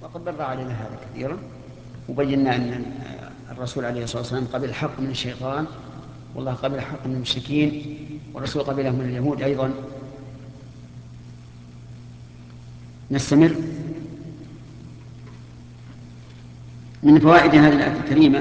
وقد مر علينا هذا كثيرا، وبينا أن الرسول عليه الصلاة والسلام قبل الحق من الشيطان، والله قبل الحق من المشركين، والرسول قبله من اليهود أيضا. نستمر. من فوائد هذه الآية الكريمة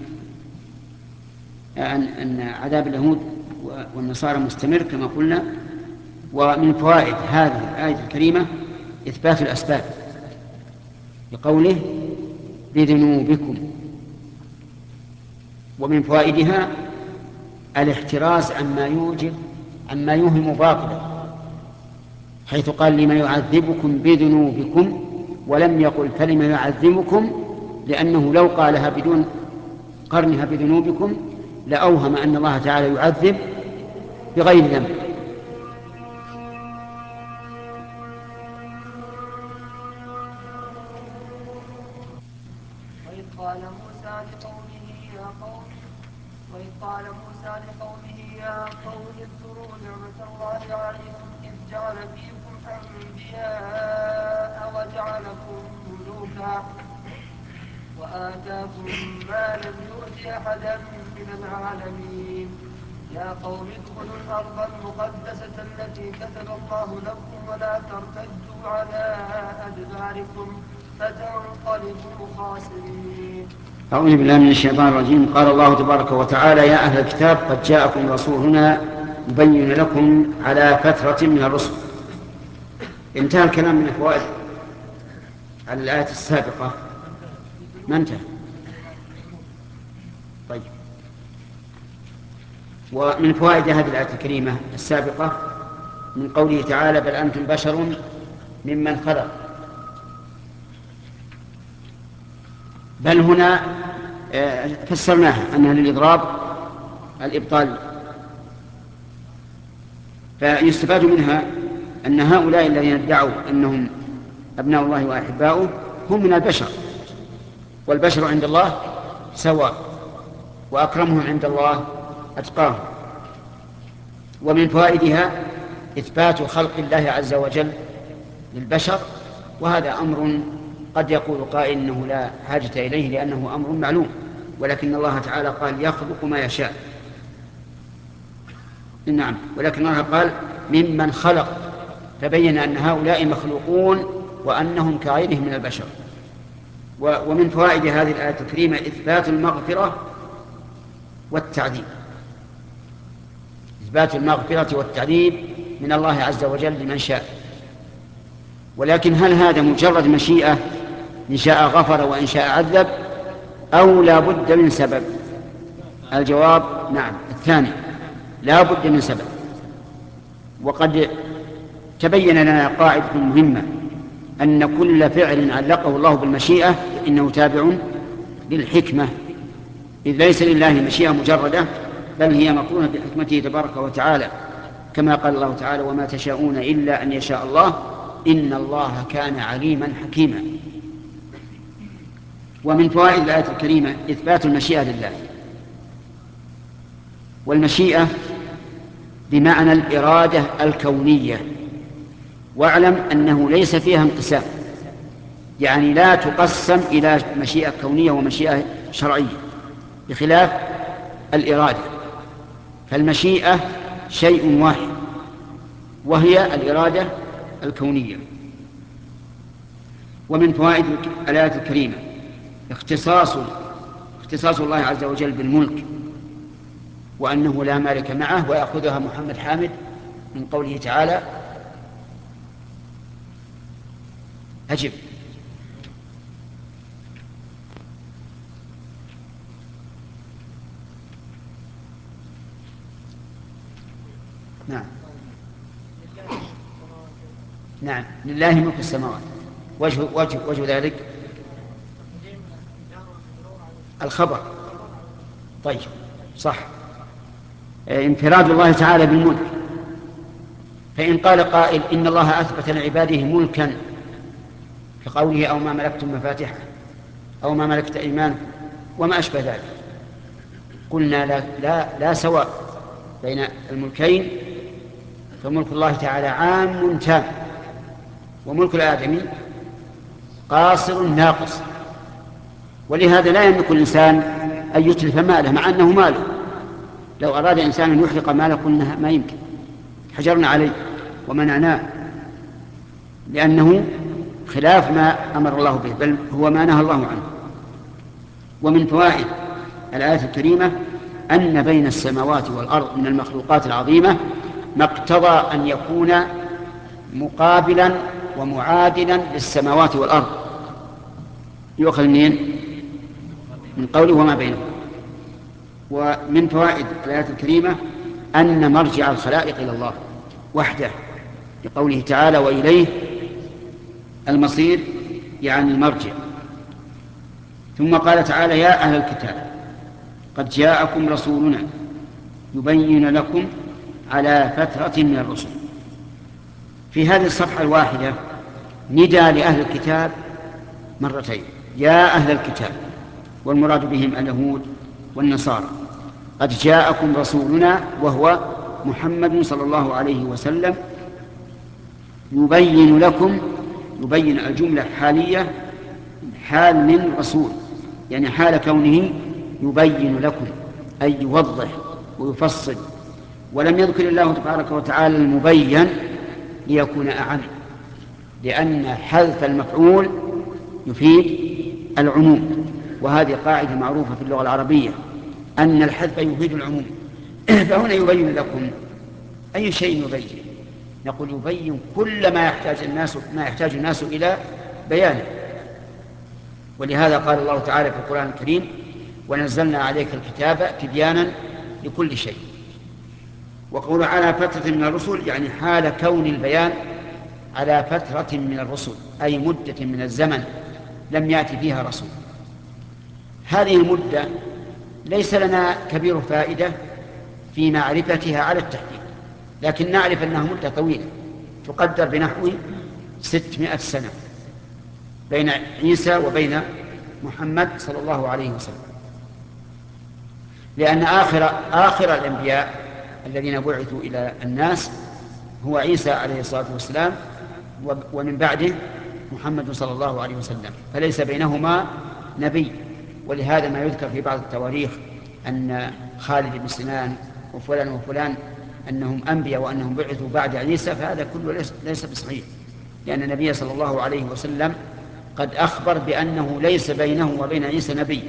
أن عذاب اليهود والنصارى مستمر كما قلنا. ومن فوائد هذه الآية الكريمة إثبات الأسباب بقوله بذنوبكم. ومن فوائدها الاحتراز عما يوهم باطلا، حيث قال لما يعذبكم بذنوبكم ولم يقل فلما يعذبكم، لأنه لو قالها بدون قرنها بذنوبكم لأوهم أن الله تعالى يعذب بغير ذنب. وإذ قال موسى لقومه يا قوم اذكروا نعمة الله عليكم إذ جعل فيكم أنبياء وجعلكم ملوكا وآتاكم ما لم يؤت أحدا من العالمين يا قوم ادخلوا الأرض المقدسة التي كتب الله لكم ولا ترتدوا على أدباركم فتنقلبوا خاسرين. أعوذ بالله من الشيطان الرجيم. قال الله تبارك وتعالى يا أهل الكتاب قد جاءكم رسولنا يبين لكم على فترة من الرسل. انتهى الكلام من الفوائد على الآية السابقة. ما انتهى؟ طيب. ومن فوائد هذه الآية الكريمة السابقة من قوله تعالى بل أنتم بشر ممن خلق. بل هنا فسرناها أنها للإضراب الإبطال، فيستفاد منها أن هؤلاء الذين ادعوا أنهم أبناء الله وأحباؤه هم من البشر، والبشر عند الله سواء، وأكرمهم عند الله أتقاهم. ومن فوائدها إثبات خلق الله عز وجل للبشر، وهذا أمر قد يقول قائل إنه لا حاجة إليه لأنه أمر معلوم، ولكن الله تعالى قال يخلق ما يشاء. نعم، ولكن الله قال ممن خلق، فبين أن هؤلاء مخلوقون وأنهم كغيرهم من البشر. ومن فوائد هذه الآية الكريمة إثبات المغفرة والتعذيب، إثبات المغفرة والتعذيب من الله عز وجل لمن شاء. ولكن هل هذا مجرد مشيئة، إن شاء غفر وإن شاء عذب، أو لا بد من سبب؟ الجواب نعم، الثاني، لا بد من سبب. وقد تبين لنا قاعدة مهمة، أن كل فعل علقه الله بالمشيئة إنه تابع للحكمة، إذ ليس لله مشيئة مجردة، بل هي مقرونة بحكمته تبارك وتعالى، كما قال الله تعالى وما تشاءون إلا أن يشاء الله إن الله كان عليما حكيما. ومن فوائد الآية الكريمة إثبات المشيئة لله، والمشيئة بمعنى الإرادة الكونية، واعلم أنه ليس فيها انقسام، يعني لا تقسم إلى مشيئة كونية ومشيئة شرعية، بخلاف الإرادة، فالمشيئة شيء واحد وهي الإرادة الكونية. ومن فوائد الآية الكريمة اختصاص الله عز وجل بالملك، وأنه لا مالك معه، ويأخذها محمد حامد من قوله تعالى أجب. نعم، نعم، لله ملك السماوات. وجه ذلك الخبر. طيب، صح، انفراد الله تعالى بالملك. فإن قال قائل إن الله أثبت لعباده ملكا كقوله أو ما ملكتم مفاتحه أو ما ملكت أيمانكم وما أشبه ذلك، قلنا لا سواء بين الملكين، فملك الله تعالى عام تام، وملك الآدمي قاصر ناقص. ولهذا لا يملك الإنسان أن يتلف ماله مع أنه ماله. لو أراد إنسان أن يحرق ماله قلنا ما يمكن، حجرنا عليه ومنعناه، لأنه خلاف ما أمر الله به، بل هو ما نهى الله عنه. ومن فوائد الآية الكريمة أن بين السماوات والأرض من المخلوقات العظيمة ما اقتضى أن يكون مقابلا ومعادلا للسماوات والأرض. يؤخذ من قوله وما بينهم. ومن فوائد الآية الكريمة أن مرجع الخلائق إلى الله وحده، لقوله تعالى وإليه المصير، يعني المرجع. ثم قال تعالى يا أهل الكتاب قد جاءكم رسولنا يبين لكم على فترة من الرسل. في هذه الصفحة الواحدة ندى لأهل الكتاب مرتين، يا أهل الكتاب، والمراد بهم اليهود والنصارى. قد جاءكم رسولنا وهو محمد صلى الله عليه وسلم يبين لكم، يبين الجملة حالية، حال من رسول، يعني حال كونه يبين لكم أي يوضح ويفصل. ولم يذكر الله تبارك وتعالى المبين ليكون أعم، لأن حذف المفعول يفيد العموم، وهذه قاعدة معروفة في اللغة العربية أن الحذف يفيد العموم. فهنا يبين لكم أي شيء يبين؟ نقول يبين كل ما يحتاج الناس إلى بيانه. ولهذا قال الله تعالى في القرآن الكريم ونزلنا عليك الكتاب تبيانا لكل شيء. وقول على فترة من الرسل يعني حال كون البيان على فترة من الرسل، أي مدة من الزمن لم يأتي فيها رسول. هذه المدة ليس لنا كبير فائدة في معرفتها على التحديد، لكن نعرف أنها مدة طويلة تقدر بنحو 600 سنة بين عيسى وبين محمد صلى الله عليه وسلم، لأن آخر الأنبياء الذين بعثوا إلى الناس هو عيسى عليه الصلاة والسلام، ومن بعده محمد صلى الله عليه وسلم، فليس بينهما نبي. ولهذا ما يذكر في بعض التواريخ أن خالد بن سنان وفلان وفلان أنهم أنبياء وأنهم بعثوا بعد عيسى، فهذا كله ليس بصحيح، لأن النبي صلى الله عليه وسلم قد أخبر بأنه ليس بينه وبين عيسى نبي.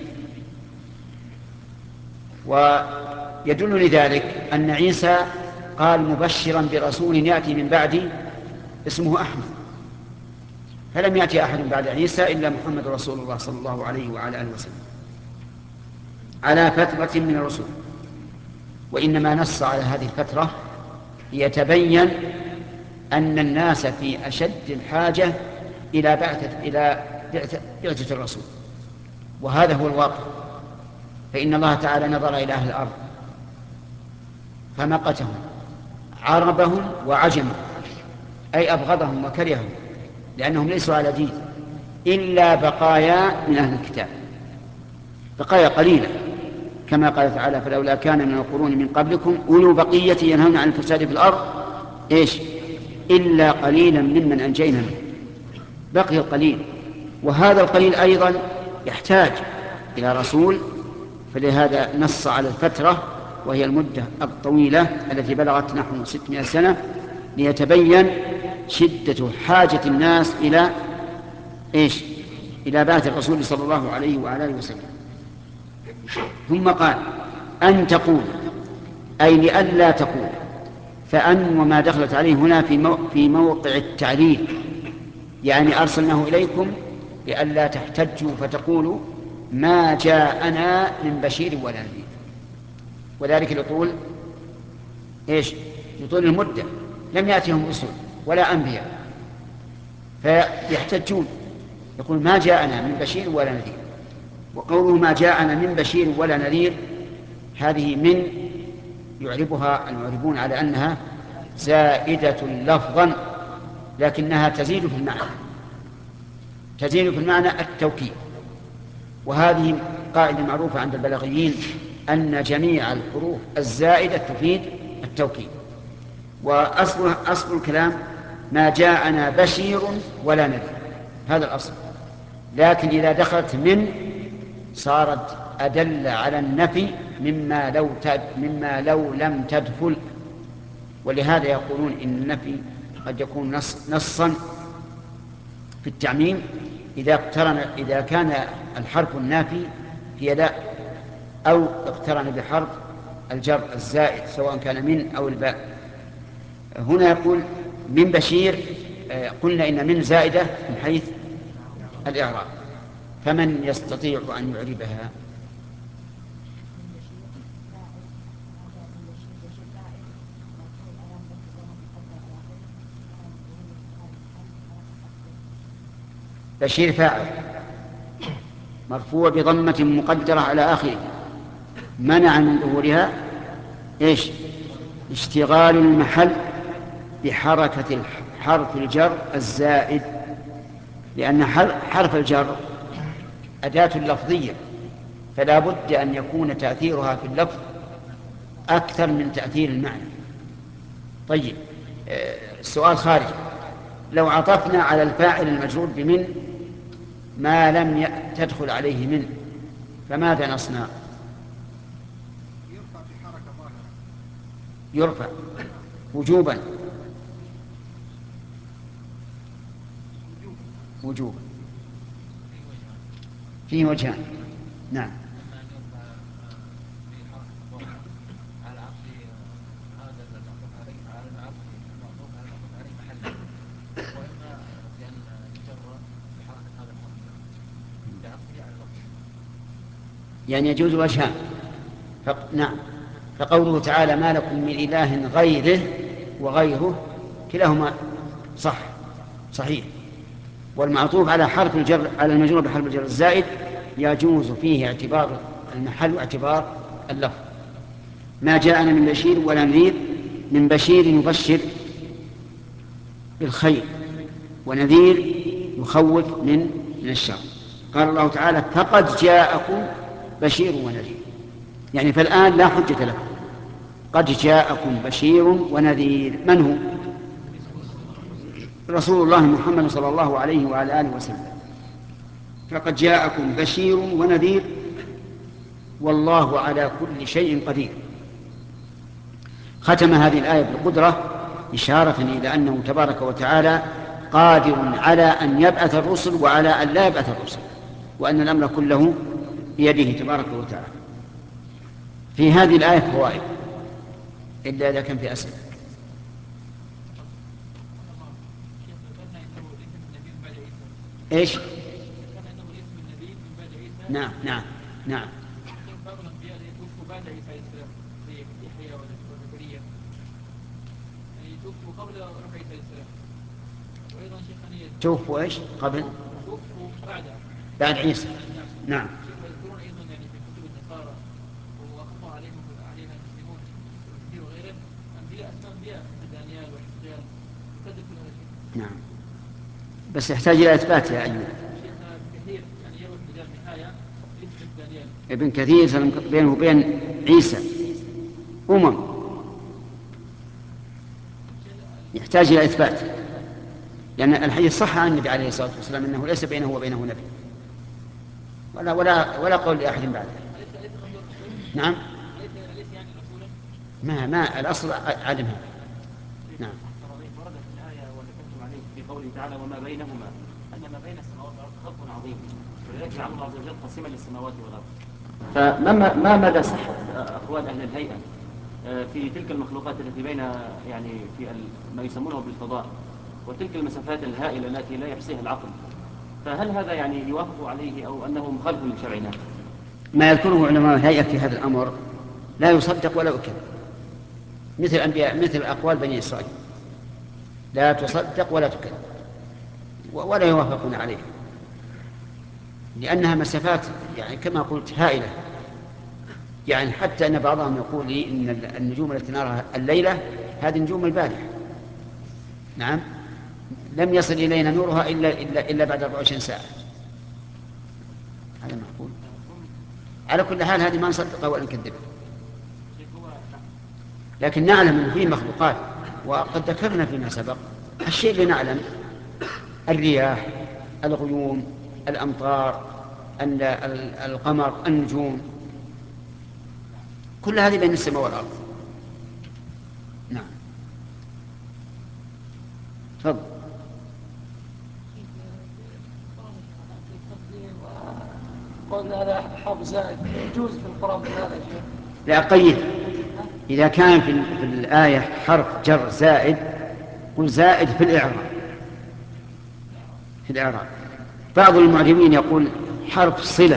ويدل لذلك أن عيسى قال مبشرا برسول يأتي من بعدي اسمه أحمد، فلم يأتي أحد بعد عيسى إلا محمد رسول الله صلى الله عليه وعلى آله وسلم على فترة من الرسل. وإنما نص على هذه الفترة ليتبين أن الناس في أشد الحاجة إلى بعثة الرسول، وهذا هو الواقع. فإن الله تعالى نظر إلى أهل الأرض فمقتهم عربهم وعجمهم، أي أبغضهم وكرههم، لأنهم ليسوا على دين إلا بقايا من أهل الكتاب، بقايا قليلة، كما قال تعالى فلولا كان من القرون من قبلكم أولو بقية ينهون عن الفساد في الأرض إلا قليلا ممن أنجينا منه. بقي القليل، وهذا القليل أيضا يحتاج إلى رسول، فلهذا نص على الفترة وهي المدة الطويلة التي بلغت نحو 600 سنة ليتبين شدة حاجة الناس إلى بعث الرسول صلى الله عليه وعلى آله وسلم. ثم قال أن تقول، أي لئلا تقول، فأن وما دخلت عليه هنا في موقع التعليل، يعني أرسلناه إليكم لئلا تحتجوا فتقولوا ما جاءنا من بشير ولا نذير، وذلك لطول لطول المدة، لم يأتهم رسل ولا أنبياء، فيحتجون يقول ما جاءنا من بشير ولا نذير. وقوله ما جاءنا من بشير ولا نذير هذه من يعربها المعربون على أنها زائدة لفظا، لكنها تزيد في المعنى، تزيد في المعنى التوكيد. وهذه قاعدة معروفة عند البلاغيين أن جميع الحروف الزائدة تفيد التوكيد. وأصل الكلام ما جاءنا بشير ولا نذير، هذا الأصل. لكن إذا دخلت من صارت أدل على النفي مما لو لم تدخل. ولهذا يقولون إن النفي قد يكون نصا في التعميم إذا كان الحرف النافي في لا أو اقترن بحرف الجر الزائد سواء كان من أو الباء. هنا يقول من بشير، قلنا إن من زائدة من حيث الإعراب، فمن يستطيع أن يعربها؟ بشير فاعل مرفوع بضمة مقدرة على آخره، منع من ظهورها إيش؟ اشتغال المحل بحركة حرف الجر الزائد، لأن حرف الجر أداة لفظية، فلا بد أن يكون تأثيرها في اللفظ أكثر من تأثير المعنى. طيب، السؤال خارج، لو عطفنا على الفاعل المجرور بمن ما لم تدخل عليه من، فماذا نصنع؟ يرفع في حركة ظاهرة. يرفع وجوبا. وجوبا فيه وجهان. نعم. يعني يجوز وجهان. نعم. فقوله تعالى ما لكم من إله غيره وغيره كلاهما صحيح. والمعطوف على حرف الجر على المجرور بحرف الجر الزائد يجوز فيه اعتبار المحل واعتبار اللفظ. ما جاءنا من بشير ولا نذير، من بشير يبشر بالخير، ونذير يخوف من الشر. قال الله تعالى فقد جاءكم بشير ونذير، يعني فالآن لا حجة لكم، قد جاءكم بشير ونذير. من هو؟ رسول الله محمد صلى الله عليه وعلى آله وسلم. فقد جاءكم بشير ونذير والله على كل شيء قدير. ختم هذه الآية بالقدرة إشارة إلى أنه تبارك وتعالى قادر على أن يبعث الرسل وعلى أن لا يبعث الرسل، وأن الأمر كله بيده تبارك وتعالى. في هذه الآية فوائد، إلا إذا كان في أسئلة. إيش؟ نعم. بعض الأنبياء يتوفوا بعد عيسى عليه السلام زي يحيى وزكريا، يعني يتوفوا قبل روح عيسى عليه السلام. وأيضا شيخ توفوا إيش؟ قبل؟ توفوا بعد عيسى. نعم. يذكرون أيضا يعني في كتب النصارى وأخطأ عليها المسلمون كثير وغيره أسماء أنبياء مثل دانيال وحزقيال، يكذب كل هذا الشيء. نعم، بس يحتاج إلى إثبات يا أيوب. كثير يعني يروي بداية النهاية يثبت دانيال. ابن كثير بينه وبين عيسى يحتاج إلى إثبات، لأن الحديث صح عن النبي عليه الصلاة والسلام أنه ليس بينه وبينه نبي ولا قول لأحد بعده. نعم. ما الأصل عدمها. نعم. ورد في الآية وذكرتم عليه في قوله تعالى وما بينهما أن ما بين السماوات والأرض خلق عظيم، ولذلك جعل الله عز وجل قسيما للسماوات والأرض. فما مدى صحة أقوال أهل الهيئة في تلك المخلوقات التي بين يعني في ما يسمونه بالفضاء وتلك المسافات الهائلة التي لا يحصيها العقل، فهل هذا يعني يوافق عليه أو أنه مخالف لشرعنا؟ ما يذكره علماء الهيئة في هذا الأمر لا يصدق ولا يكذب، مثل أقوال بني إسرائيل لا تصدق ولا تكذب ولا يوافقون عليه، لأنها مسافات يعني كما قلت هائلة. يعني حتى أن بعضهم يقول لي إن النجوم التي نراها الليلة هذه نجوم البارحة. نعم، لم يصل إلينا نورها إلا بعد 24 ساعة. هذا معقول؟ على كل حال هذه ما نصدقها ولا نكذبها، لكن نعلم أن فيه مخلوقات، وقد ذكرنا فيما سبق الشيء اللي نعلم: الرياح، الغيوم، الأمطار، القمر، النجوم، كل هذه بين السماء والأرض. نعم. تفضل. قلنا هذا حرف زائد يجوز في القرآن بهذا الشيء؟ لا، قيد. إذا كان في الآية حرف جر زائد قل زائد في الإعراب. في الإعراب بعض المعجمين يقول حرف صلة،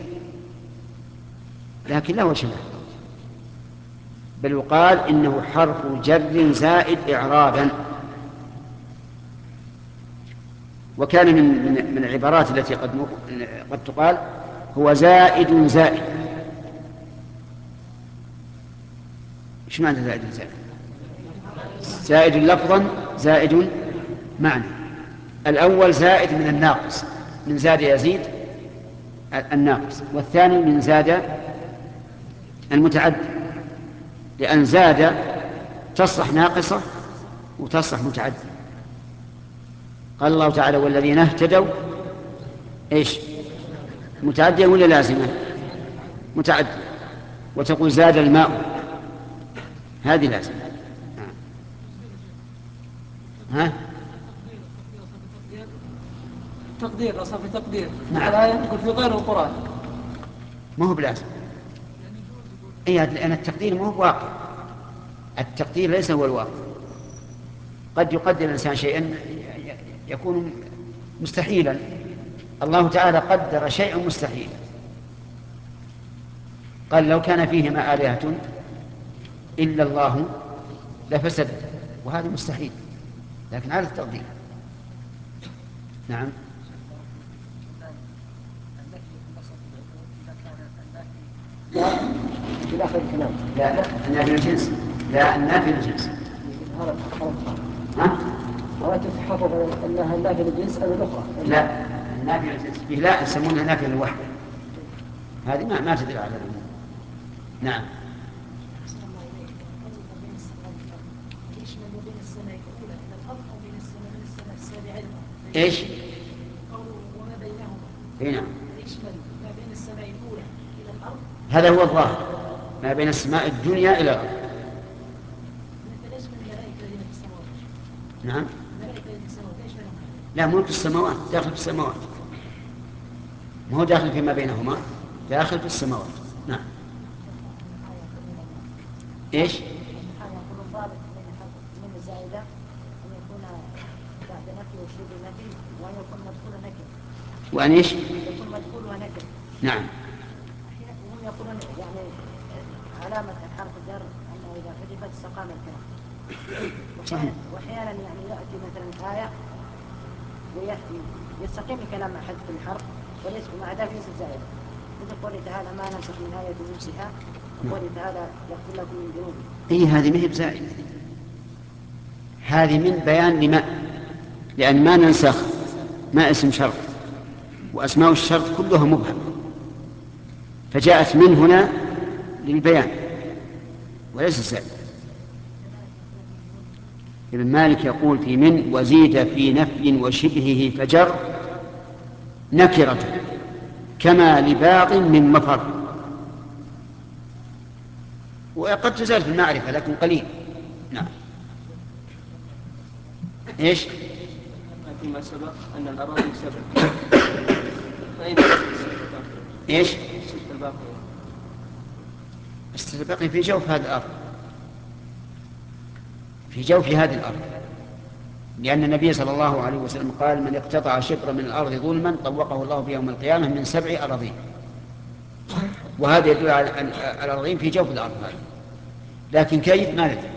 لكن لا وجه له، بل يقال إنه حرف جر زائد إعرابا. وكان من العبارات التي قد تقال هو زائد زائد. ايش معنى زائد زائد؟ زائد لفظا زائد معنى. الأول زائد من الناقص، من زاد يزيد الناقص، والثاني من زاد المتعدي، لأن زاد تصلح ناقصة وتصلح متعدي. قال الله تعالى والذين اهتدوا ايش؟ متعدية ولا لازمة؟ متعدية. وتقول زاد الماء، هذه لازمة. ها؟ تقدير، أصلا في تقدير. نعم. الآية يقول في غير القرآن. ما هو بلازم. لأن التقدير ما هو واقع. التقدير ليس هو الواقع. قد يقدر الإنسان شيئا يكون مستحيلا. الله تعالى قدر شيئا مستحيلا، قال لو كان فيهما آلهة إلا الله لفسد، وهذا مستحيل، لكن على التقدير. نعم. في آخر الكلام. لا النافي الجنس. لا النافي الجنس. ها؟ ولا تتحقق أنها النافي الجنس أو الأخرى. لا النافي الجنس فيه لا يسمونها نافي الوحد، هذه ما تدل على العموم. نعم. ايش؟ وما بينهما. هنا يشمل ما بين السماء الأولى إلى الأرض. هذا هو الظاهر، ما بين السماء الدنيا إلى الأرض. يشمل الملائكة الذين في السماوات. نعم. الملائكة الذين في السماوات يشملهم. لا ملك السماوات داخل في السماوات، ما هو داخل فيما بينهما، داخل في السماوات. نعم. ايش؟ يكون الضابط من الزائدة أن يكون بعد نفي وشبه نفي، وأن يكون مدخول نكر. وأن ايش؟ يكون مدخول ونكر. نعم. وهم يقولون يعني علامة حرف الجر أنه إذا حذفت استقام الكلام. صحيح. وأحيانا يعني يأتي مثلا آية ويستقيم الكلام مع حذف الحرف وليس مع ذلك ليست زائدة. مثل قوله تعالى ما ننسخ من آية ننسها، وقوله تعالى يغفر لكم من ذنوبكم. اي هذه ما هي بزائدة، هذه من بيان لما، لأن ما ننسخ ما اسم شرط، وأسماء الشرط كلها مبهمة، فجاءت من هنا للبيان وليس الزائد. ابن مالك يقول في من وزيد في نفي وشبهه فجر نكرة كما لباق من مفر. وقد تزال في المعرفة لكن قليل. نعم. ايش؟ فيما سبق أن الأراضي سبق. فأين ايش؟ الستة الباقية؟ الستة الباقية في جوف هذه الأرض، في جوف هذه الأرض، لأن النبي صلى الله عليه وسلم قال من اقتطع شبرا من الأرض ظلما طوقه الله في يوم القيامة من 7 أراضين. وهذا يدل على أن الأراضين في جوف الأرض هذه، لكن كيف ما ندري.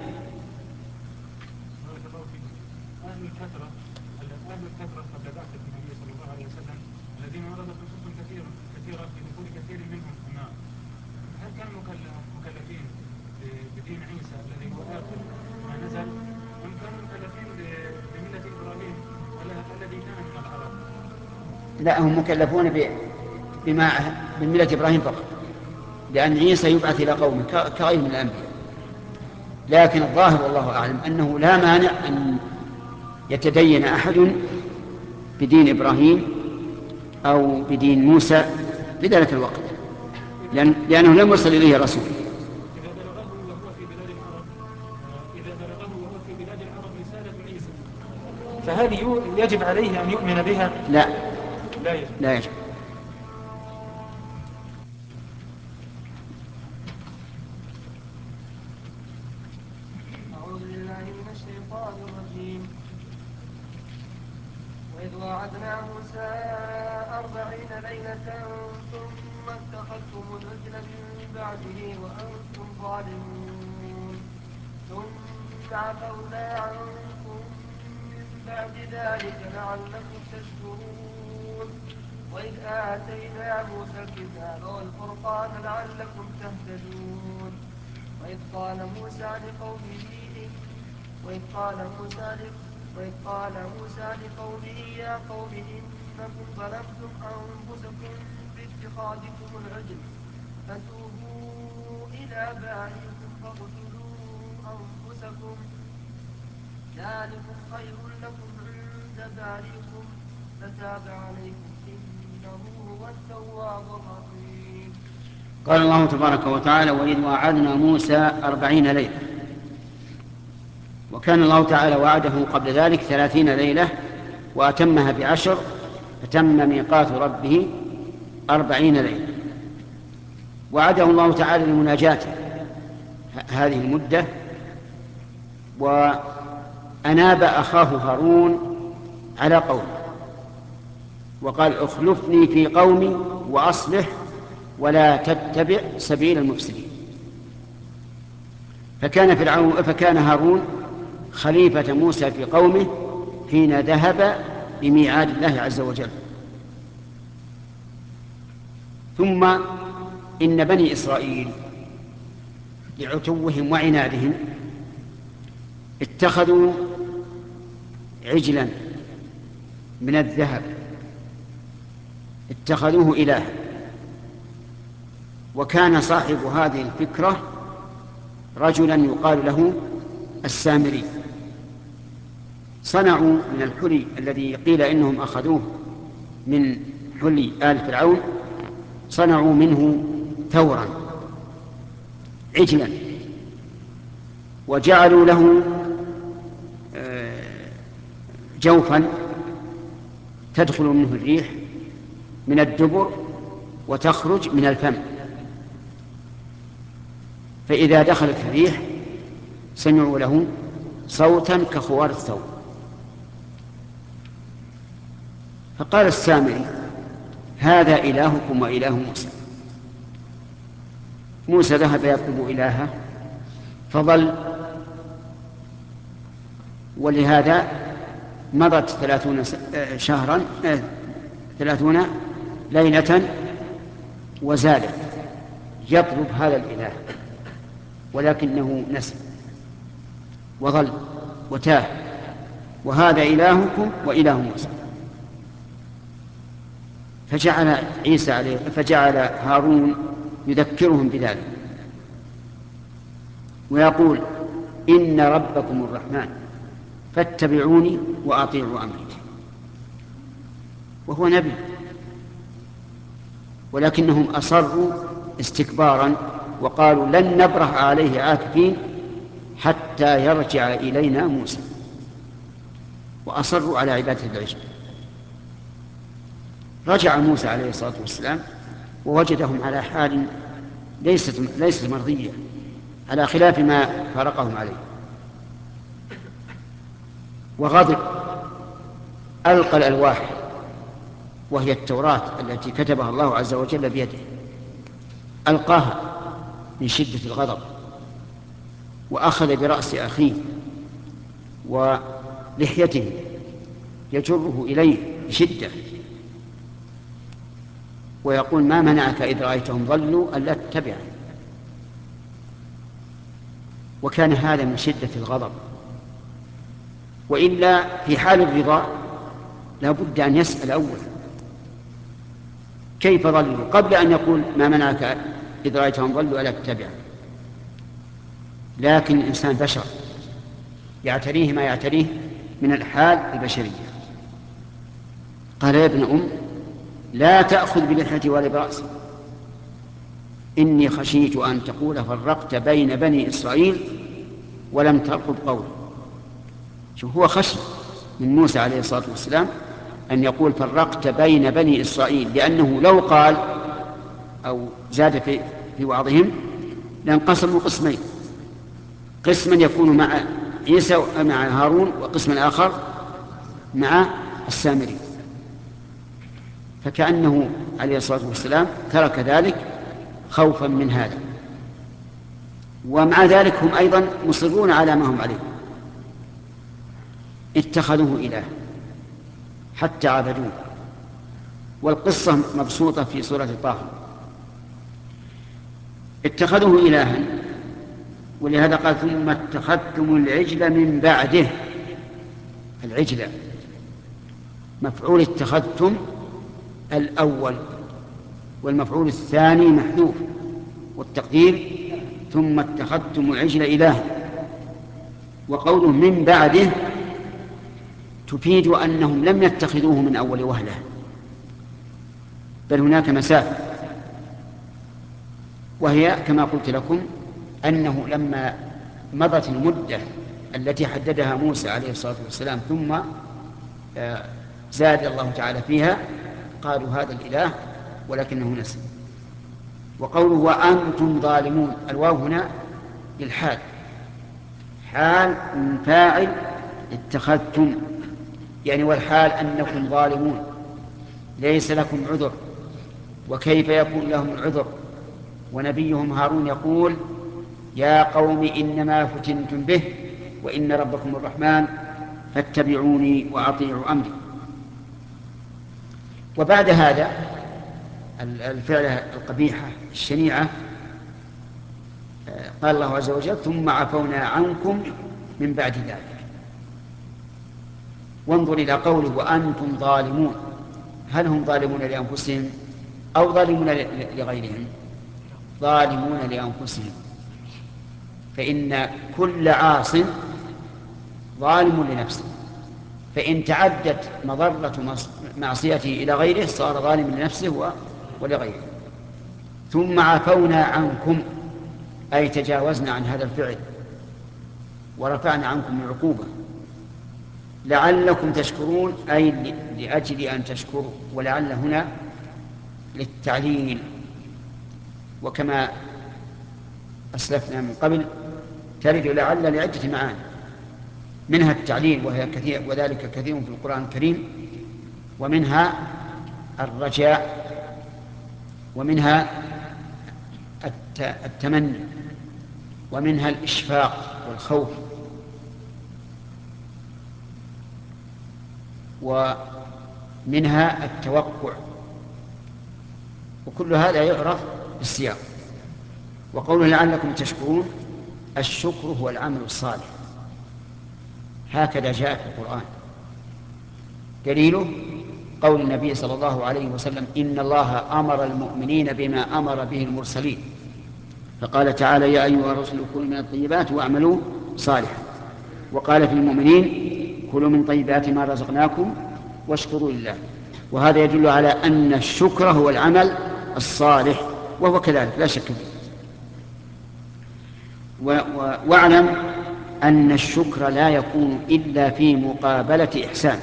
أهل الكثرة قبل بعثة النبي صلى الله عليه وسلم الذين وردت نصوص كثيرة في دخول كثير منهم النار، هل كانوا مكلفين بدين عيسى الذي هو آخر ما نزل، أم كانوا مكلفين بملة إبراهيم الذي كان من العرب؟ لا هم مكلفون بما بملة إبراهيم فقط، لأن عيسى يبعث إلى قومه كغير من الأنبياء. لكن الظاهر والله أعلم أنه لا مانع أن يتدين أحد بدين إبراهيم أو بدين موسى في ذلك الوقت، لأنه لم يرسل إليه رسول. إذا بلغه وهو في بلاد العرب رسالة عيسى، فهل يجب عليه أن يؤمن بها؟ لا، لا يجب. لا يجب. أعوذ بالله من الشيطان الرجيم. وإذ وعدنا موسى 40 ليلة ثم اتخذتم العجل من بعده وأنتم ظالمون ثم عفونا عنكم من بعد ذلك لعلكم تشكرون. وإذ آتينا موسى الكتاب والفرقان لعلكم تهتدون. وإذ قال موسى لقومه يا قوم إنكم ظلمتم أنفسكم باتخاذكم العجل فتوبوا إلى بارئكم فاقتلوا أنفسكم ذلكم خير لكم عند بارئكم فتاب عليكم إنه هو التواب الرحيم. قال الله تبارك وتعالى: وإذ وعدنا موسى 40 ليلة. وكان الله تعالى وعده قبل ذلك 30 ليلة وأتمها ب10، فتم ميقات ربه 40 ليلة. وعده الله تعالى لمناجاته هذه المدة، وأناب أخاه هارون على قومه وقال: اخلفني في قومي وأصلح ولا تتبع سبيل المفسدين. فكان هارون خليفة موسى في قومه حين ذهب بميعاد الله عز وجل. ثم إن بني إسرائيل لعتوهم وعنادهم اتخذوا عجلا من الذهب، اتخذوه إلها. وكان صاحب هذه الفكرة رجلا يقال له السامري. صنعوا من الحلي الذي قيل إنهم أخذوه من حلي آل فرعون، صنعوا منه ثورا عجلا، وجعلوا له جوفا تدخل منه الريح من الدبر وتخرج من الفم، فإذا دخلت الريح سمعوا له صوتا كخوار الثور. فقال السامري: هذا إلهكم وإله موسى. موسى ذهب يطلب إلهه فضل، ولهذا مضت 30 شهرا 30 ليلة وزادت يطلب هذا الإله، ولكنه نسي وظل وتاه، وهذا إلهكم وإله موسى. فجعل هارون يذكرهم بذلك ويقول: إن ربكم الرحمن فاتبعوني وأطيعوا أمري. وهو نبي، ولكنهم أصروا استكبارا وقالوا: لن نبرح عليه عاكفين حتى يرجع إلينا موسى. وأصروا على عبادة العجل. رجع موسى عليه الصلاة والسلام ووجدهم على حال ليست مرضية، على خلاف ما فارقهم عليه، وغضب، ألقى الألواح وهي التوراة التي كتبها الله عز وجل بيده، ألقاها من شدة الغضب، وأخذ برأس أخيه ولحيته يجره إليه بشدة ويقول: ما منعك إذ رأيتهم ضلوا ألا تتبعني. وكان هذا من شدة الغضب، وإلا في حال الرضا لا بد أن يسأل أولا كيف ضلوا قبل أن يقول: ما منعك إذ رأيتهم ضلوا ألا تتبعني. لكن الإنسان بشر يعتريه ما يعتريه من الحال البشرية. قال: يا ابن لا تأخذ بلحيتي ولا برأسي، إني خشيت أن تقول فرقت بين بني إسرائيل ولم ترقب قولي. شوف، هو خشي من موسى عليه الصلاة والسلام أن يقول فرقت بين بني إسرائيل، لأنه لو قال أو زاد في وعظهم لانقسموا قسمين، قسما يكون مع عيسى مع هارون، وقسما آخر مع السامري. فكأنه عليه الصلاة والسلام ترك ذلك خوفا من هذا، ومع ذلك هم أيضا مصرون على ما هم عليه، اتخذوه إله حتى عبدوه. والقصة مبسوطة في سورة طه. اتخذوه إلها، ولهذا قال ثم اتخذتم العجل من بعده. العجل مفعول اتخذتم الأول، والمفعول الثاني محذوف، والتقدير ثم اتخذتم العجل إلها. وقوله من بعده تفيد أنهم لم يتخذوه من أول وهلة، بل هناك مسافة، وهي كما قلت لكم أنه لما مضت المدة التي حددها موسى عليه الصلاة والسلام ثم زاد الله تعالى فيها، قالوا هذا الإله ولكنه نسي. وقوله وأنتم ظالمون، الواو هنا للحال، حال من فاعل اتخذتم، يعني والحال أنكم ظالمون ليس لكم عذر، وكيف يكون لهم العذر ونبيهم هارون يقول يا قوم إنما فتنتم به وإن ربكم الرحمن فاتبعوني وأطيعوا أمري. وبعد هذا الفعلة القبيحة الشنيعة قال الله عز وجل ثم عفونا عنكم من بعد ذلك. وانظر إلى قوله وأنتم ظالمون، هل هم ظالمون لأنفسهم أو ظالمون لغيرهم؟ ظالمون لأنفسهم، فإن كل عاص ظالم لنفسه، فإن تعدت مضرة معصيته إلى غيره صار ظالم لنفسه ولغيره. ثم عفونا عنكم أي تجاوزنا عن هذا الفعل ورفعنا عنكم العقوبة لعلكم تشكرون، أي لأجل أن تشكروا، ولعل هنا للتعليل، وكما أسلفنا من قبل ترد لعل لعدة معاني، منها التعليل وهي كثير، وذلك كثير في القرآن الكريم، ومنها الرجاء، ومنها التمني، ومنها الإشفاق والخوف، ومنها التوقع، وكل هذا يعرف بالسياق. وقوله لعلكم تشكرون، الشكر هو العمل الصالح، هكذا جاء في القرآن. دليله قول النبي صلى الله عليه وسلم إن الله أمر المؤمنين بما أمر به المرسلين، فقال تعالى يا أيها الرسل كلوا من الطيبات واعملوا صالحا، وقال في المؤمنين كلوا من طيبات ما رزقناكم واشكروا لله. وهذا يدل على أن الشكر هو العمل الصالح، وهو كذلك لا شك فيه. واعلم أن الشكر لا يكون إلا في مقابلة إحسان،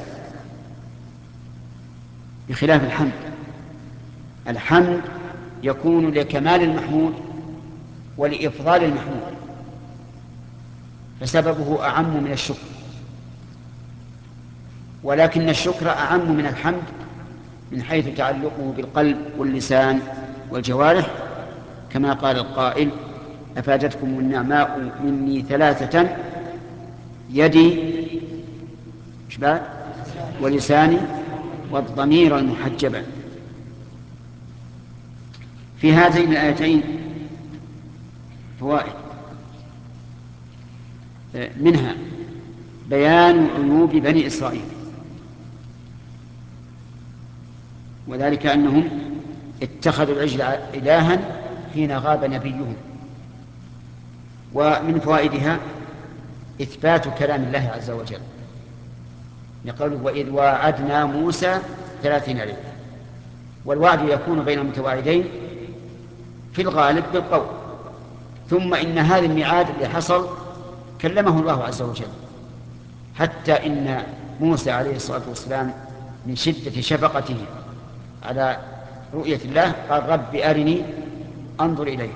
بخلاف الحمد. الحمد يكون لكمال المحمود ولإفضال المحمود، فسببه أعم من الشكر، ولكن الشكر أعم من الحمد من حيث تعلقه بالقلب واللسان والجوارح، كما قال القائل أفادتكم النعماء مني ثلاثة يدي ولساني والضمير المحجبة. في هاتين الآيتين فوائد، منها بيان عيوب بني إسرائيل، وذلك أنهم اتخذوا العجل إلها حين غاب نبيهم. ومن فوائدها إثبات كلام الله عز وجل، لقوله وإذ واعدنا موسى 30 ليلة، والوعد يكون بين المتواعدين في الغالب بالقول. ثم إن هذا الميعاد اللي حصل كلمه الله عز وجل، حتى إن موسى عليه الصلاة والسلام من شدة شفقته على رؤية الله قال رب أرني أنظر إليك.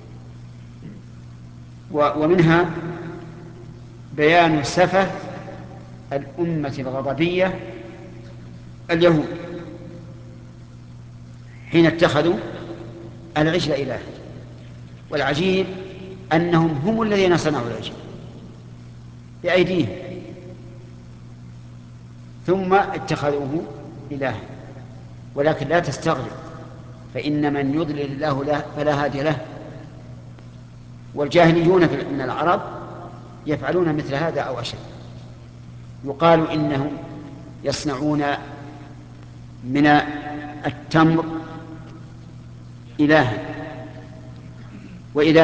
ومنها بيان سفة الأمة الغضبية اليهود حين اتخذوا العجل إله. والعجيب أنهم هم الذين صنعوا العجل بأيديهم ثم اتخذوه إلها. ولكن لا تستغرب، فإن من يضلل الله له فلا هادي له. والجاهليون من العرب يفعلون مثل هذا أو أشد. يقال إنهم يصنعون من التمر إلها، وإذا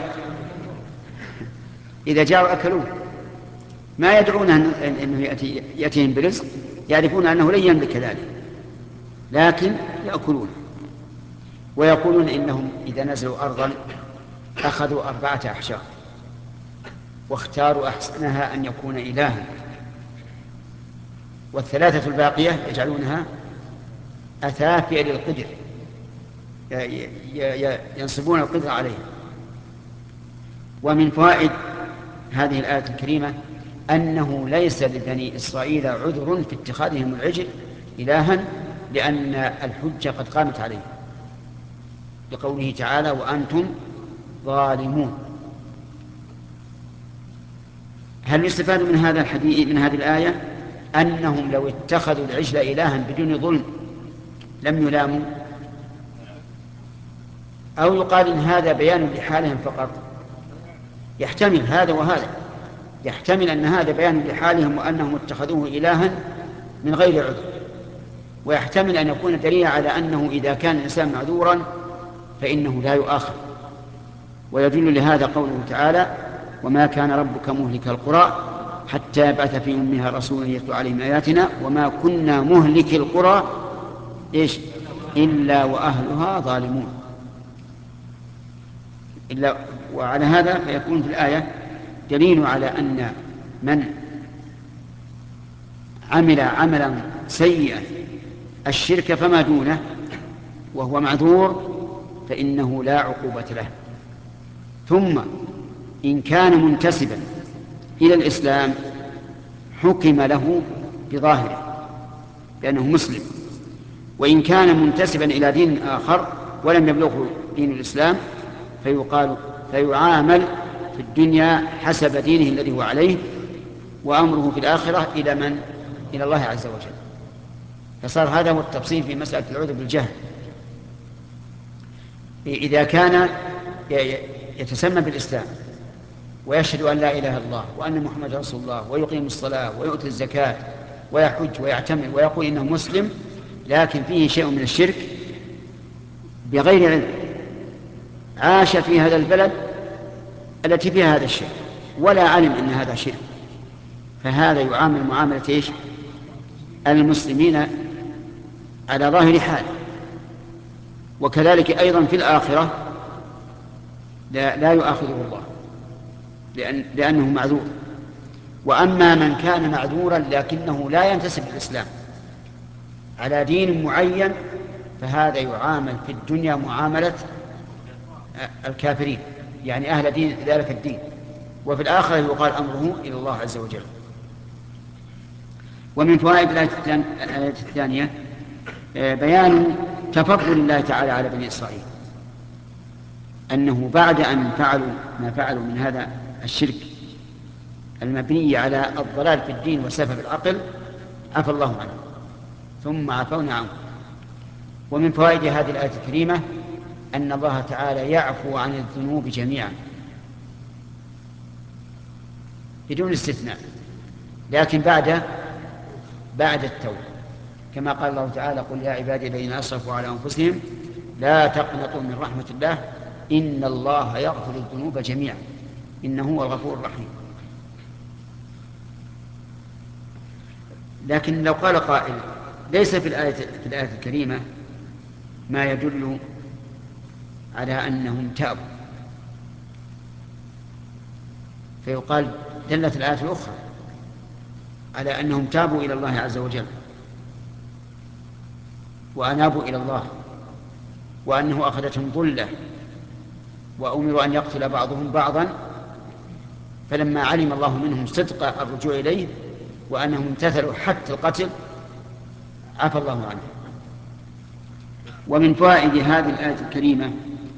جاعوا أكلوه. ما يدعون أنه يأتيهم برزق، يعرفون أنه لن يملك ذلك، لكن يأكلون. ويقولون إنهم إذا نزلوا أرضا أخذوا 4 أحجار واختاروا أحسنها أن يكون إلها، وال3 الباقية يجعلونها أثافئ للقدر، ينصبون القدر عليها. ومن فوائد هذه الآية الكريمة أنه ليس لبني إسرائيل عذر في اتخاذهم العجل إلها، لأن الحجة قد قامت عليه لقوله تعالى وأنتم ظالمون. هل يستفاد من هذا الحديث من هذه الآية أنهم لو اتخذوا العجل إلها بدون ظلم لم يلاموا؟ أو يقال إن هذا بيان لحالهم فقط؟ يحتمل هذا وهذا. يحتمل أن هذا بيان لحالهم وأنهم اتخذوه إلها من غير عذر، ويحتمل أن يكون دليلا على أنه إذا كان الإنسان معذورا فإنه لا يؤاخذ. ويدل لهذا قوله تعالى وما كان ربك مهلك القرى حتى يبعث في أمها رسولا يتلو عليهم آياتنا وما كنا مهلك القرى إلا وأهلها ظالمون. وعلى هذا فيكون في الآية دليل على أن من عمل عملا سيئا الشرك فما دونه وهو معذور فإنه لا عقوبة له. ثم إن كان منتسبا إلى الإسلام حكم له بظاهره لأنه مسلم، وإن كان منتسبا إلى دين آخر ولم يبلغه دين الإسلام فيعامل في الدنيا حسب دينه الذي هو عليه، وأمره في الآخرة إلى الله عز وجل. فصار هذا هو التفصيل في مسألة العذر بالجهل. إذا كان يتسمى بالإسلام ويشهد أن لا إله إلا الله وأن محمد رسول الله ويقيم الصلاة ويؤتي الزكاة ويحج ويعتمر ويقول إنه مسلم، لكن فيه شيء من الشرك بغير علم، عاش في هذا البلد التي فيها هذا الشرك ولا علم أن هذا شرك، فهذا يعامل معاملة المسلمين على ظاهر حال. وكذلك أيضا في الآخرة لا يؤاخذه الله لأنه معذور. وأما من كان معذورا لكنه لا ينتسب للإسلام على دين معين فهذا يعامل في الدنيا معاملة الكافرين، يعني أهل دين ذلك الدين، وفي الآخرة يقال أمره إلى الله عز وجل. ومن فوائد الآية الثانية بيان تفضل الله تعالى على بني إسرائيل، أنه بعد أن فعلوا ما فعلوا من هذا الشرك المبني على الضلال في الدين وسفه العقل عفى الله عنه ثم عفونا عنه. ومن فوائد هذه الآية الكريمة أن الله تعالى يعفو عن الذنوب جميعا بدون استثناء، لكن بعد التوبة، كما قال الله تعالى قل يا عبادي الذين أسرفوا على أنفسهم لا تقنطوا من رحمة الله إن الله يغفر الذنوب جميعا إنه هو الغفور الرحيم. لكن لو قال قائل ليس في الآية الكريمة ما يدل على أنهم تابوا، فيقال دلت الآية الأخرى على أنهم تابوا إلى الله عز وجل وأنابوا إلى الله، وأنه أخذتهم ظلة وأمروا أن يقتل بعضهم بعضا، فلما علم الله منهم صدق الرجوع إليه وأنهم امتثلوا حتى القتل عفى الله عنه. ومن فوائد هذه الآية الكريمة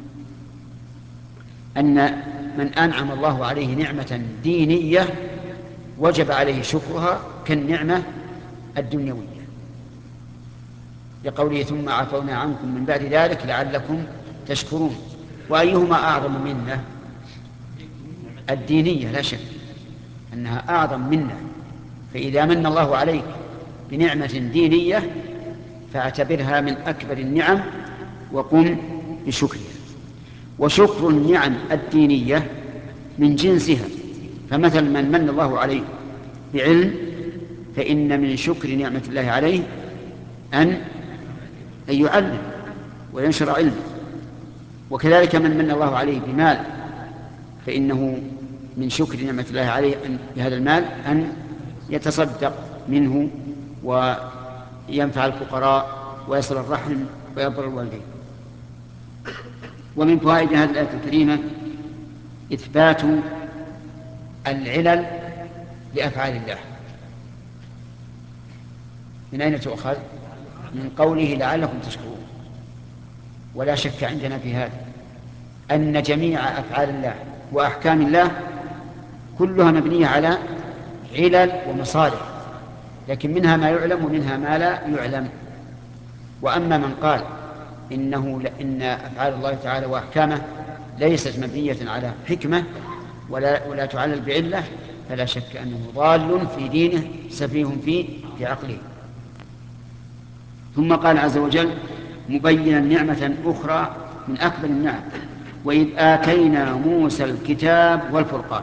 أن من أنعم الله عليه نعمة دينية وجب عليه شكرها كالنعمة الدنيوية، لقوله ثم عفونا عنكم من بعد ذلك لعلكم تشكرون. وأيهما أعظم منة؟ الدينية، لا شك أنها أعظم منة. فإذا من الله عليك بنعمة دينية فاعتبرها من أكبر النعم وقم بشكرها. وشكر النعم الدينية من جنسها، فمثل من من الله عليه بعلم فإن من شكر نعمة الله عليه أن يعلم وينشر علمه، وكذلك من من الله عليه بمال فإنه من شكر نعمة الله عليه بهذا المال أن يتصدق منه وينفع الفقراء ويصل الرحم ويبر الوالدين. ومن فوائد هذه الآية الكريمة إثبات العلل لأفعال الله. من أين تؤخذ؟ من قوله لعلكم تشكرون. ولا شك عندنا في هذا أن جميع أفعال الله وأحكام الله كلها مبنية على علل ومصالح، لكن منها ما يعلم ومنها ما لا يعلم. وأما من قال إن أفعال الله تعالى وأحكامه ليست مبنية على حكمة ولا تعلل بعلة فلا شك أنه ضال في دينه سفيه في عقله. ثم قال عز وجل مبينا نعمة أخرى من أكبر النعم وإذ آتينا موسى الكتاب والفرقان.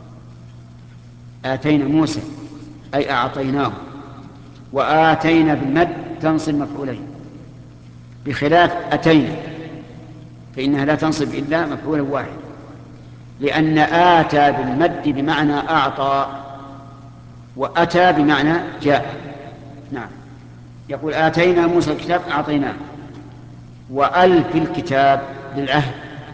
آتينا موسى أي أعطيناه، وآتينا بالمد تنصب مفعولين بخلاف أتينا فإنها لا تنصب إلا مفعولا واحد، لأن آتى بالمد بمعنى أعطى وأتى بمعنى جاء. نعم، يقول آتينا موسى الكتاب أعطيناه، وألف الكتاب للعهد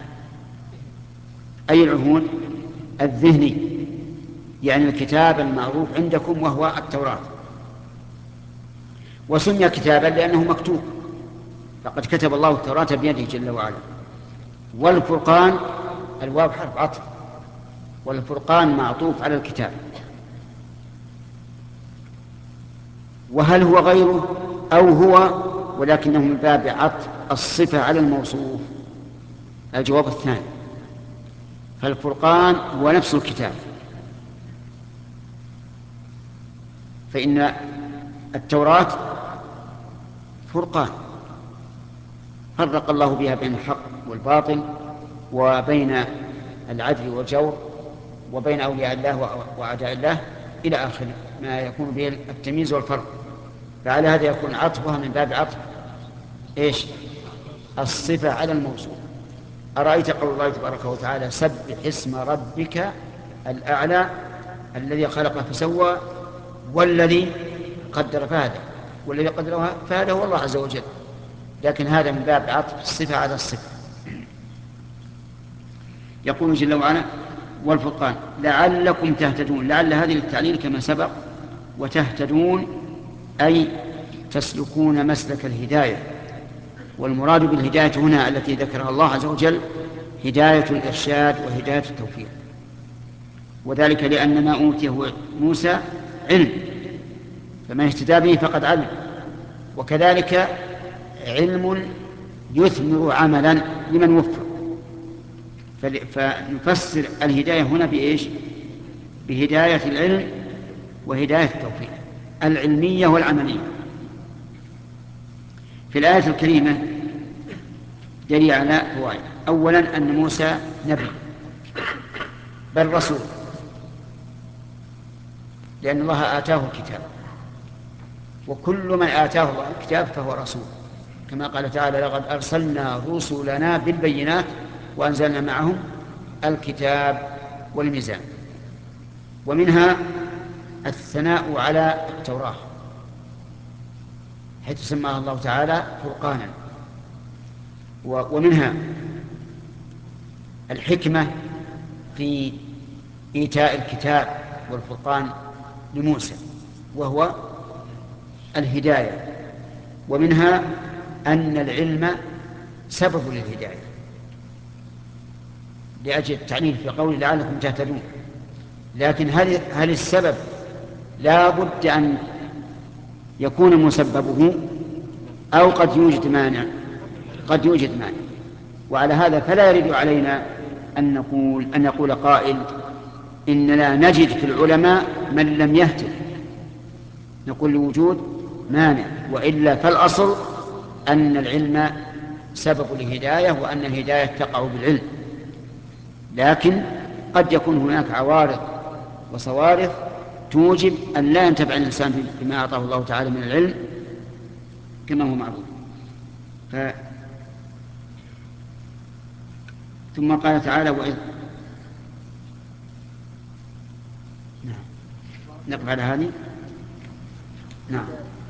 أي العهود الذهني، يعني الكتاب المعروف عندكم وهو التوراة. وسمي كتابا لأنه مكتوب، فقد كتب الله التوراة بيده جل وعلا. والفرقان الواو حرف عطف، والفرقان معطوف على الكتاب. وهل هو غيره أو هو ولكنه من باب عطف الصفة على الموصوف؟ الجواب الثاني، فالفرقان هو نفس الكتاب، فإن التوراة فرقان فرق الله بها بين الحق والباطل وبين العدل والجور وبين أولياء الله وأعداء الله إلى آخر ما يكون به التمييز والفرق. فعلى هذا يكون عطفها من باب عطف إيش؟ الصفة على الموصوف. أرأيت قول الله تبارك وتعالى سبح اسم ربك الأعلى الذي خلق فسوى والذي قدر فهدى، والذي قدر فهدى هو الله عز وجل، لكن هذا من باب عطف الصفة على الصفة. يقول جل وعلا والفرقان لعلكم تهتدون. لعل هذه للتعليل كما سبق، وتهتدون أي تسلكون مسلك الهداية. والمراد بالهداية هنا التي ذكرها الله عز وجل هداية الإرشاد وهداية التوفيق، وذلك لأن ما أوتيه موسى علم، فمن اهتدى به فقد علم، وكذلك علم يثمر عملا لمن وفق. فنفسر الهداية هنا بإيش؟ بهداية العلم وهداية التوفيق العلمية والعملية. في الآية الكريمة دليل على فوائد. أولا أن موسى نبي بل رسول، لأن الله آتاه الكتاب، وكل من آتاه الله الكتاب فهو رسول. كما قال تعالى: لقد أرسلنا رسلنا بالبينات وأنزلنا معهم الكتاب والميزان. ومنها الثناء على التوراة، حيث سماها الله تعالى فرقانا. ومنها الحكمة في إيتاء الكتاب والفرقان لموسى، وهو الهداية. ومنها أن العلم سبب للهداية، لأجل التعليل في قول لعلكم تهتدون. لكن هل السبب لا بد أن يكون مسببه، أو قد يوجد مانع؟ قد يوجد مانع. وعلى هذا فلا يرد علينا أن يقول قائل إننا نجد في العلماء من لم يهتد، نقول لوجود مانع، وإلا فالأصل أن العلم سبب الهداية، وأن الهداية تقع بالعلم. لكن قد يكون هناك عوارض وصوارف توجب أن لا ينتفع الإنسان بما أعطاه الله تعالى من العلم كما هو معروف. ثم قال تعالى: وإذ نقف على هذه. نعم.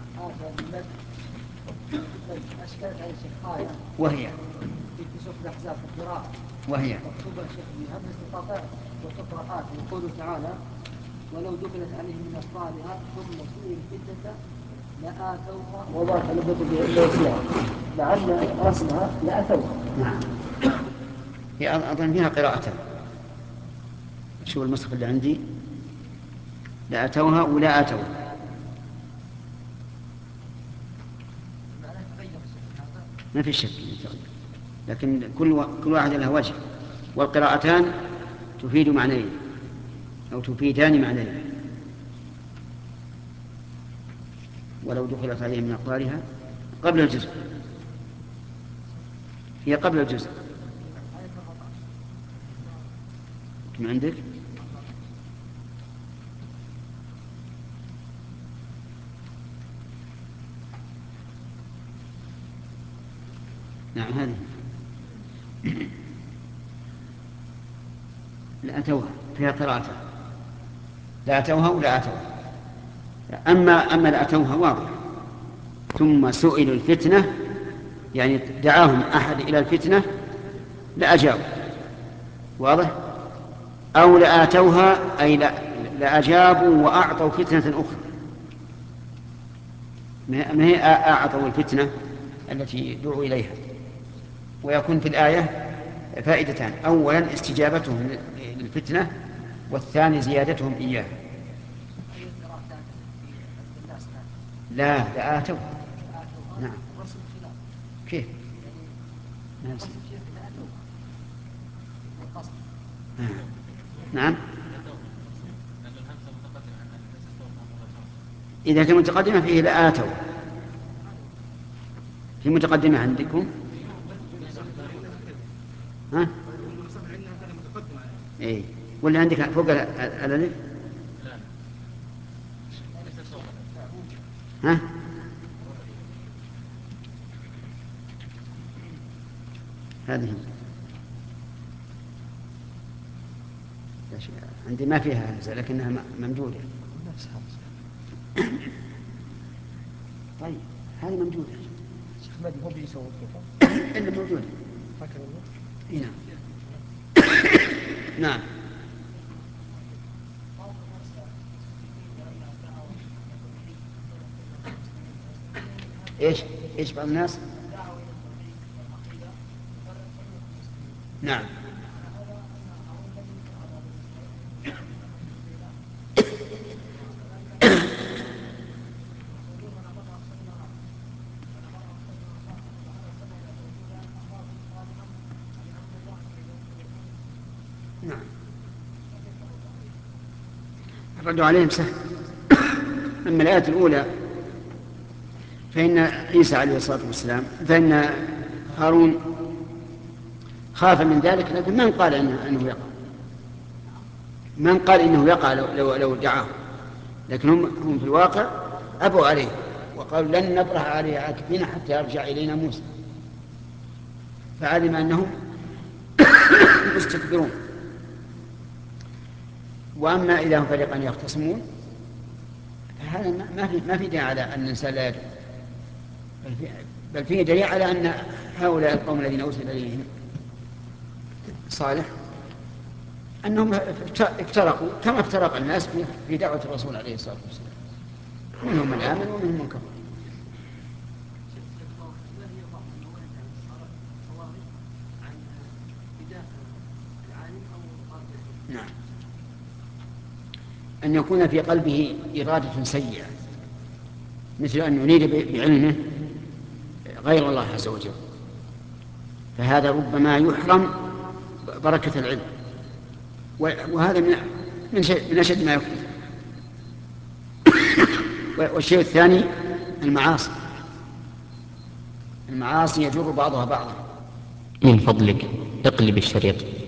أشكلت على الشيخ آية وهي في سورة الأحزاب في القراءة، وهي مكتوبة الشيخ بهذا استطاع وتقرأ آية يقول تعالى: ولو دخلت عليهم من أقطارها ثم سئل الفتنة لآتوها وضعت لبث بيسيرا لعل رسمها لأتوها. نعم. هي أظن فيها قراءة. شوف المصحف اللي عندي: لأتوها ولا أتوها. ما في شك، لكن كل واحد له وجه، والقراءتان تفيد معنيين أو تفيدان معنيين. ولو دخلت عليهم من أقطارها قبل الجزء، هي قبل الجزء. كم عندك؟ نعم، هذه لأتوها فيها قراءة، لأتوها ولا أتوها. أما لأتوها واضح. ثم سئلوا الفتنة، يعني دعاهم أحد إلى الفتنة لأجابوا، واضح. أو لآتوها أي لأجابوا وأعطوا فتنة أخرى. ما هي أعطوا الفتنة التي دعوا إليها. ويكون في الآية فائدتان: أولا استجابتهم للفتنة، والثاني زيادتهم إياها. لا آتوا. نعم. كيف؟ نعم. إذا كان متقدمة فيه لآتوا. في متقدمة عندكم؟ ها؟ إيه. ولا عندك فوق الألف؟ ها؟ هذه عندي ما فيها همزة لكنها ممدودة. طيب هذه ممدودة. شيخ مادي هو بيسوي إلا موجودة هكذا. نعم. نعم. ايش بعض الناس؟ نعم. نعم. الرد عليهم سهل. أما الآية الأولى فإن عيسى عليه الصلاة والسلام، فإن هارون خاف من ذلك، لكن من قال إنه يقع؟ من قال إنه يقع لو دعاه؟ لكن هم في الواقع أبوا عليه وقالوا لن نبرح عليه عاكفين حتى يرجع إلينا موسى، فعلم أنهم مستكبرون. وأما إذا هم فريقان يختصمون فهذا ما في دليل على أن الإنسان لا يدعو، بل فيه دليل على أن هؤلاء القوم الذين أرسل إليهم صالح أنهم افترقوا كما افترق الناس في دعوة الرسول عليه الصلاة والسلام، منهم من آمن ومنهم من كفر. نعم، أن يكون في قلبه إرادة سيئة، مثل أن يريد بعلمه غير الله عز وجل، فهذا ربما يحرم بركة العلم، وهذا من أشد ما يكون. والشيء الثاني المعاصي يجر بعضها بعضا. من فضلك اقلب الشريط.